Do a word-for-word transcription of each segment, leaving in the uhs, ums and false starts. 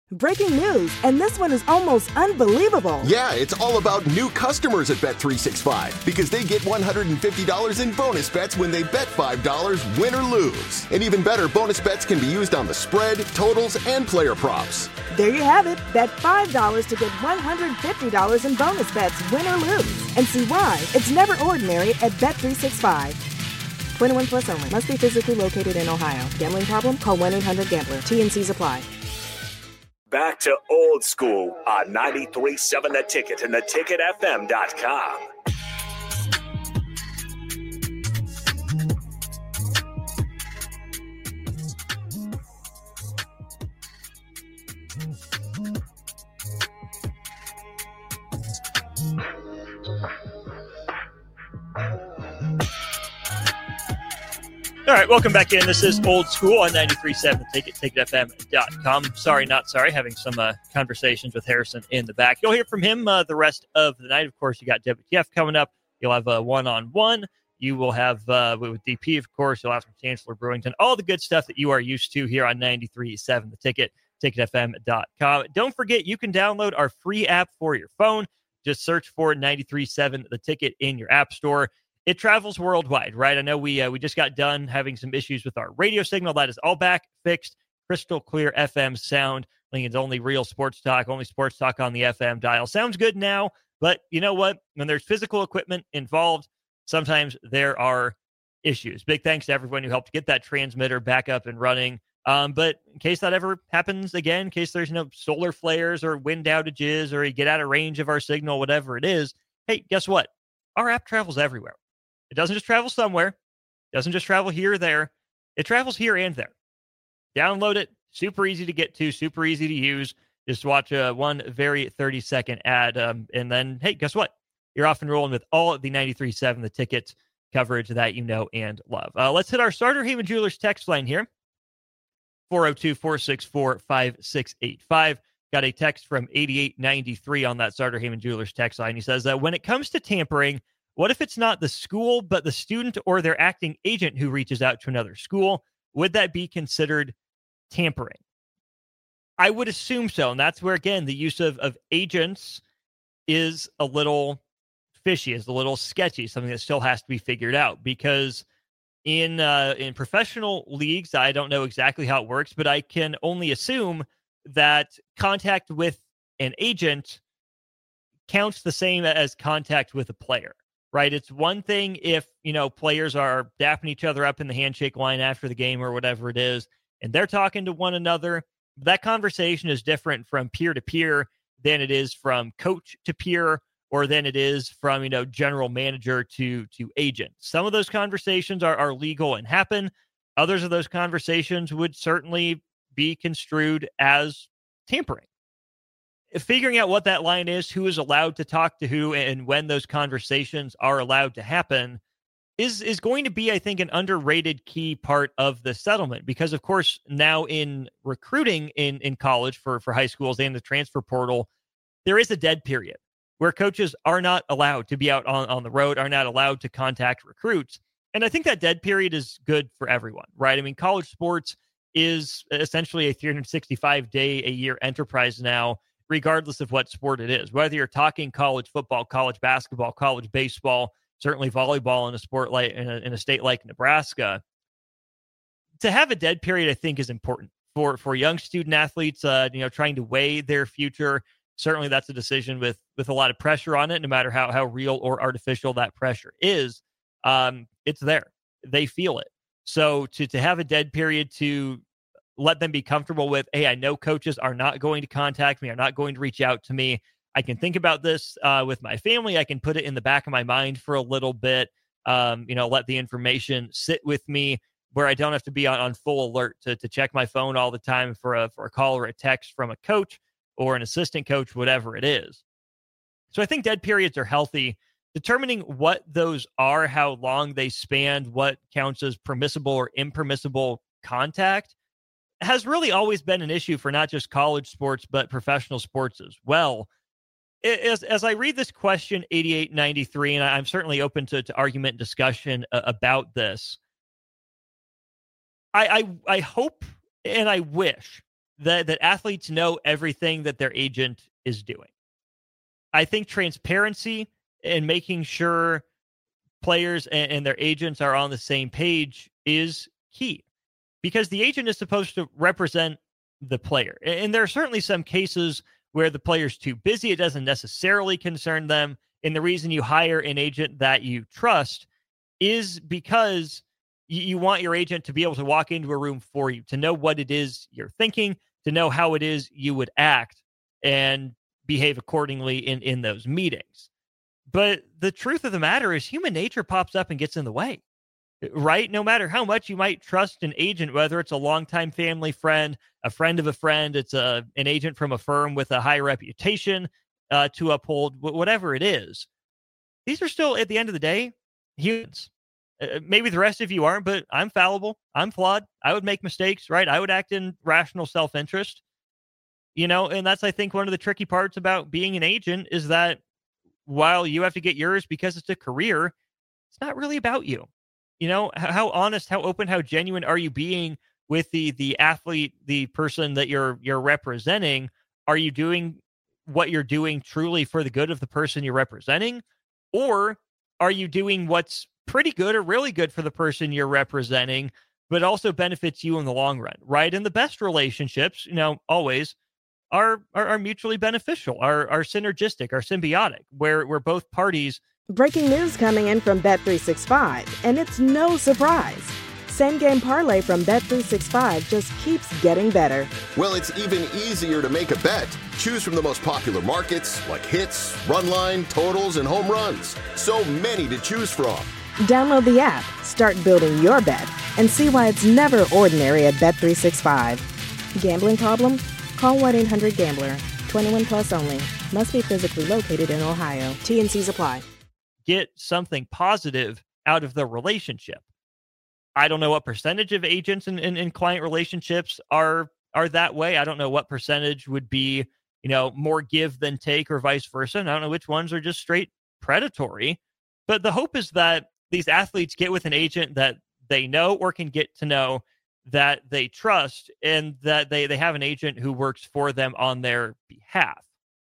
Breaking news, and this one is almost unbelievable. Yeah, it's all about new customers at Bet three sixty-five because they get one hundred fifty dollars in bonus bets when they bet five dollars, win or lose. And even better, bonus bets can be used on the spread, totals, and player props. There you have it. Bet five dollars to get one hundred fifty dollars in bonus bets, win or lose. And see why it's never ordinary at Bet three sixty-five. twenty-one plus only. Must be physically located in Ohio. Gambling problem? Call one eight hundred gambler. T and C's apply. Back to old school on ninety-three point seven The Ticket and the ticket f m dot com. All right, welcome back in. This is Old School on ninety-three point seven The Ticket, ticket f m dot com. Sorry, not sorry, having some uh, conversations with Harrison in the back. You'll hear from him uh, the rest of the night. Of course, you got W T F coming up. You'll have a one-on-one. You will have, uh, with D P, of course, you'll have some Chancellor Brewington. All the good stuff that you are used to here on ninety-three point seven The Ticket, ticket f m dot com. Don't forget, you can download our free app for your phone. Just search for ninety-three point seven The Ticket in your app store. It travels worldwide, right? I know we uh, we just got done having some issues with our radio signal. That is all back, fixed, crystal clear F M sound. Lincoln's only real sports talk, only sports talk on the F M dial. Sounds good now, but you know what? When there's physical equipment involved, sometimes there are issues. Big thanks to everyone who helped get that transmitter back up and running. Um, but in case that ever happens again, in case there's no solar flares or wind outages or you get out of range of our signal, whatever it is, hey, guess what? Our app travels everywhere. It doesn't just travel somewhere. It doesn't just travel here or there. It travels here and there. Download it. Super easy to get to. Super easy to use. Just watch uh, one very thirty-second ad. Um, and then, hey, guess what? You're off and rolling with all of the ninety-three point seven The Ticket coverage that you know and love. Uh, let's hit our Starter Haven Jewelers text line here. four oh two, four six four, five six eight five. Got a text from eighty-eight ninety-three on that Starter Haven Jewelers text line. He says that when it comes to tampering, what if it's not the school, but the student or their acting agent who reaches out to another school? Would that be considered tampering? I would assume so. And that's where, again, the use of, of agents is a little fishy, is a little sketchy, something that still has to be figured out. Because in uh, in professional leagues, I don't know exactly how it works, but I can only assume that contact with an agent counts the same as contact with a player. Right. It's one thing if, you know, players are dapping each other up in the handshake line after the game or whatever it is, and they're talking to one another. That conversation is different from peer to peer than it is from coach to peer, or than it is from, you know, general manager to, to agent. Some of those conversations are, are legal and happen. Others of those conversations would certainly be construed as tampering. Figuring out what that line is, who is allowed to talk to who, and when those conversations are allowed to happen is is going to be, I think, an underrated key part of the settlement. Because, of course, now in recruiting in, in college for, for high schools and the transfer portal, there is a dead period where coaches are not allowed to be out on, on the road, are not allowed to contact recruits. And I think that dead period is good for everyone, right? I mean, college sports is essentially a three hundred sixty-five day a year enterprise now, regardless of what sport it is, whether you're talking college football, college basketball, college baseball, certainly volleyball in a sport like in a, in a state like Nebraska. To have a dead period, I think, is important for, for young student athletes, uh, you know, trying to weigh their future. Certainly that's a decision with, with a lot of pressure on it, no matter how, how real or artificial that pressure is. Um, it's there. They feel it. So to, to have a dead period to let them be comfortable with, hey, I know coaches are not going to contact me, are not going to reach out to me. I can think about this uh, with my family. I can put it in the back of my mind for a little bit, um, you know, let the information sit with me where I don't have to be on, on full alert to, to check my phone all the time for a, for a call or a text from a coach or an assistant coach, whatever it is. So I think dead periods are healthy. Determining what those are, how long they span, what counts as permissible or impermissible contact has really always been an issue for not just college sports, but professional sports as well. As, as I read this question, eighty-eight ninety-three, and I'm certainly open to, to argument and discussion uh, about this, I, I I hope and I wish that, that athletes know everything that their agent is doing. I think transparency and making sure players and, and their agents are on the same page is key, because the agent is supposed to represent the player. And there are certainly some cases where the player's too busy. It doesn't necessarily concern them. And the reason you hire an agent that you trust is because you, you want your agent to be able to walk into a room for you, to know what it is you're thinking, to know how it is you would act and behave accordingly in, in those meetings. But the truth of the matter is human nature pops up and gets in the way, right? No matter how much you might trust an agent, whether it's a longtime family friend, a friend of a friend, it's a, an agent from a firm with a high reputation uh, to uphold, whatever it is, these are still, at the end of the day, humans. Uh, maybe the rest of you aren't, but I'm fallible. I'm flawed. I would make mistakes, right? I would act in rational self-interest, you know, and that's, I think, one of the tricky parts about being an agent is that while you have to get yours because it's a career, it's not really about you. You know, how, how honest, how open, how genuine are you being with the the athlete, the person that you're you're representing? Are you doing what you're doing truly for the good of the person you're representing? Or are you doing what's pretty good or really good for the person you're representing, but also benefits you in the long run, right? And the best relationships, you know, always are are, are mutually beneficial, are are synergistic, are symbiotic, where where both parties. Breaking news coming in from Bet three sixty-five, and it's no surprise. Same game parlay from Bet three sixty-five just keeps getting better. Well, it's even easier to make a bet. Choose from the most popular markets like hits, run line, totals, and home runs. So many to choose from. Download the app, start building your bet, and see why it's never ordinary at Bet three sixty-five. Gambling problem? Call one eight hundred gambler. twenty-one plus only. Must be physically located in Ohio. T and C's apply. Get something positive out of the relationship. I don't know what percentage of agents and, and, and client relationships are are that way. I don't know what percentage would be, you know, more give than take or vice versa. And I don't know which ones are just straight predatory. But the hope is that these athletes get with an agent that they know or can get to know, that they trust, and that they, they have an agent who works for them on their behalf.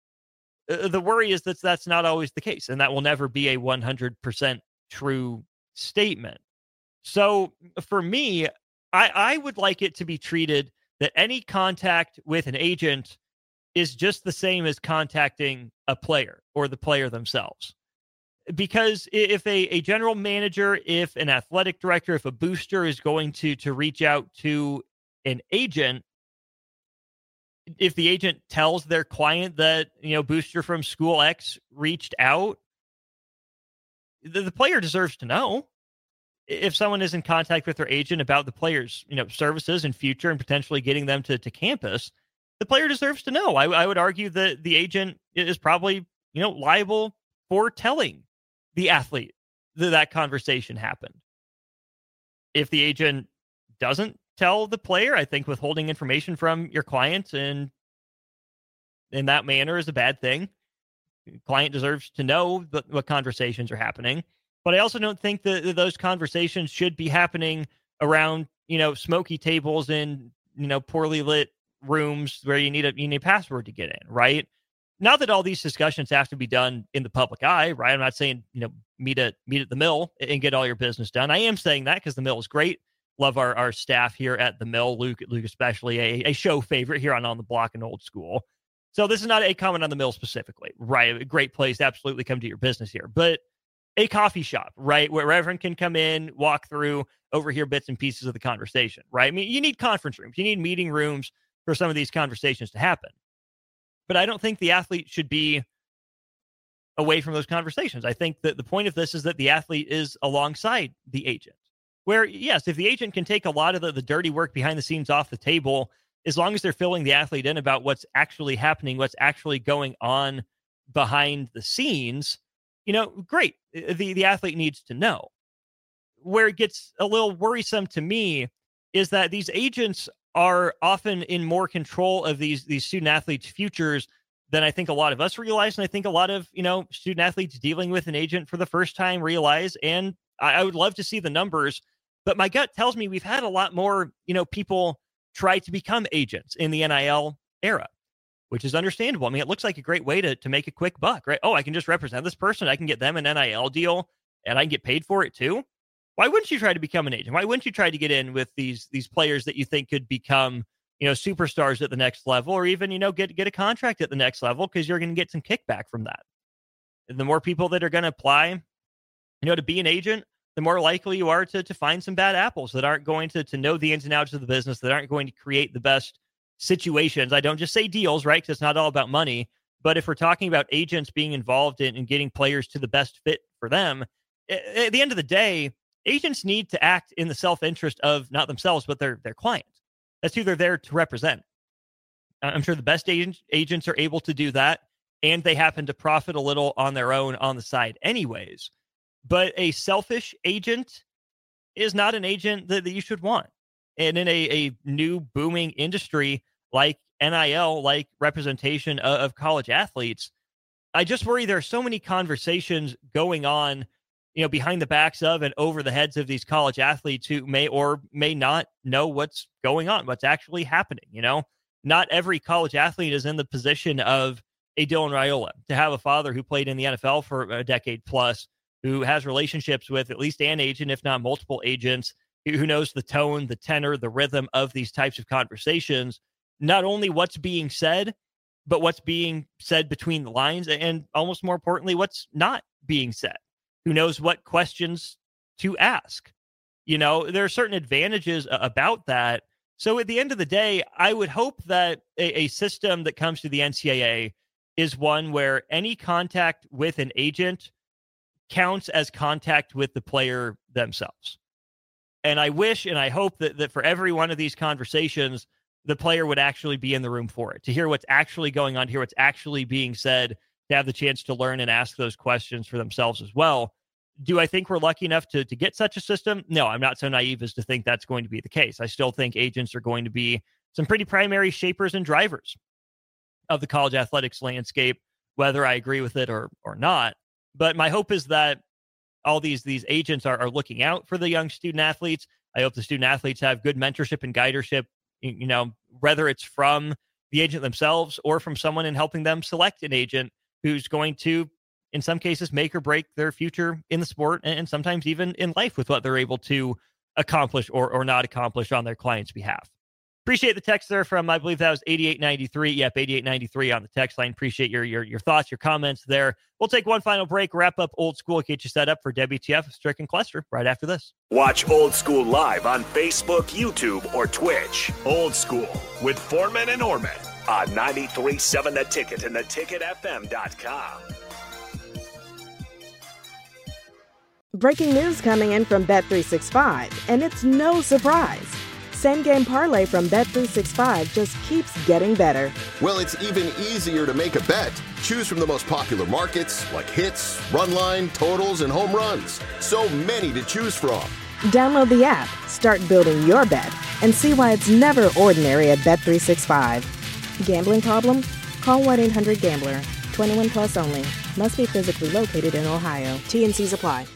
Uh, the worry is that that's not always the case, and that will never be a one hundred percent true statement. So for me, I, I would like it to be treated that any contact with an agent is just the same as contacting a player or the player themselves. Because if a, a general manager, if an athletic director, if a booster is going to, to reach out to an agent, if the agent tells their client that, you know, booster from school X reached out, the, the player deserves to know. If someone is in contact with their agent about the player's, you know, services and future and potentially getting them to, to campus, the player deserves to know. I, I would argue that the agent is probably, you know, liable for telling the athlete that that conversation happened. If the agent doesn't tell the player, I think withholding information from your client and in that manner is a bad thing. The client deserves to know the, what conversations are happening. But I also don't think that those conversations should be happening around, you know, smoky tables in, you know, poorly lit rooms where you need a you need a password to get in, right? Not that all these discussions have to be done in the public eye, right? I'm not saying, you know, meet at meet at the Mill and get all your business done. I am saying that because the Mill is great. Love our, our staff here at the Mill. Luke, Luke especially, a, a show favorite here on On the Block and Old School. So this is not a comment on the Mill specifically, right? A great place to absolutely come to your business here. But a coffee shop, right, where everyone can come in, walk through, overhear bits and pieces of the conversation, right? I mean, you need conference rooms. You need meeting rooms for some of these conversations to happen. But I don't think the athlete should be away from those conversations. I think that the point of this is that the athlete is alongside the agent. Where, yes, if the agent can take a lot of the, the dirty work behind the scenes off the table, as long as they're filling the athlete in about what's actually happening, what's actually going on behind the scenes, you know, great. The, the athlete needs to know. Where it gets a little worrisome to me is that these agents are often in more control of these, these student athletes' futures than I think a lot of us realize. And I think a lot of, you know, student athletes dealing with an agent for the first time realize, and I, I would love to see the numbers, but my gut tells me we've had a lot more, you know, people try to become agents in the N I L era, which is understandable. I mean, it looks like a great way to, to make a quick buck, right? Oh, I can just represent this person. I can get them an N I L deal and I can get paid for it too. Why wouldn't you try to become an agent? Why wouldn't you try to get in with these, these players that you think could become, you know, superstars at the next level, or even, you know, get, get a contract at the next level, because you're going to get some kickback from that. And the more people that are going to apply, you know, to be an agent, the more likely you are to, to find some bad apples that aren't going to, to know the ins and outs of the business, that aren't going to create the best situations. I don't just say deals, right? Because it's not all about money. But if we're talking about agents being involved in, in getting players to the best fit for them, at the end of the day, agents need to act in the self-interest of not themselves, but their, their client. That's who they're there to represent. I'm sure the best agent, agents are able to do that, and they happen to profit a little on their own on the side anyways. But a selfish agent is not an agent that, that you should want. And in a, a new booming industry like N I L, like representation of, of college athletes, I just worry there are so many conversations going on, you know, behind the backs of and over the heads of these college athletes who may or may not know what's going on, what's actually happening. You know, not every college athlete is in the position of a Dylan Raiola, to have a father who played in the N F L for a decade plus, who has relationships with at least an agent, if not multiple agents, who knows the tone, the tenor, the rhythm of these types of conversations, not only what's being said, but what's being said between the lines, and almost more importantly, what's not being said, who knows what questions to ask. You know, there are certain advantages about that. So at the end of the day, I would hope that a, a system that comes to the N C double A is one where any contact with an agent counts as contact with the player themselves. And I wish and I hope that, that for every one of these conversations, the player would actually be in the room for it, to hear what's actually going on, hear what's actually being said, to have the chance to learn and ask those questions for themselves as well. Do I think we're lucky enough to, to get such a system? No, I'm not so naive as to think that's going to be the case. I still think agents are going to be some pretty primary shapers and drivers of the college athletics landscape, whether I agree with it or or not. But my hope is that all these these agents are, are looking out for the young student athletes. I hope the student athletes have good mentorship and guidership, you know, whether it's from the agent themselves or from someone in helping them select an agent who's going to, in some cases, make or break their future in the sport, and sometimes even in life with what they're able to accomplish or, or not accomplish on their client's behalf. Appreciate the text there from, I believe that was eighty-eight ninety-three. Yep, eighty-eight ninety-three on the text line. Appreciate your, your your thoughts, your comments there. We'll take one final break, wrap up Old School, get you set up for W T F, Strick and Cluster right after this. Watch Old School live on Facebook, YouTube, or Twitch. Old School with Foreman and Orman on ninety-three point seven The Ticket and the ticket f m dot com. Breaking news coming in from Bet three sixty-five, and it's no surprise. Same game parlay from Bet three sixty-five just keeps getting better. Well, it's even easier to make a bet. Choose from the most popular markets like hits, run line, totals, and home runs. So many to choose from. Download the app, start building your bet, and see why it's never ordinary at Bet three sixty-five. Gambling problem? Call one eight hundred gambler. twenty-one plus only. Must be physically located in Ohio. T and C's apply.